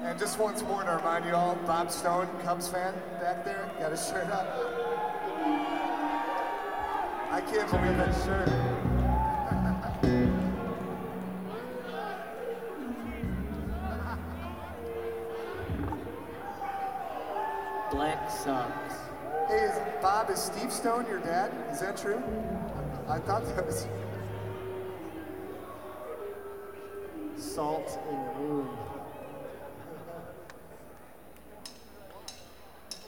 And just once more to remind you all, Bob Stone, Cubs fan back there, got his shirt up. I can't believe that shirt. Black sucks. Hey, Bob, is Steve Stone your dad? Is that true? I thought that was... Salt in the wound.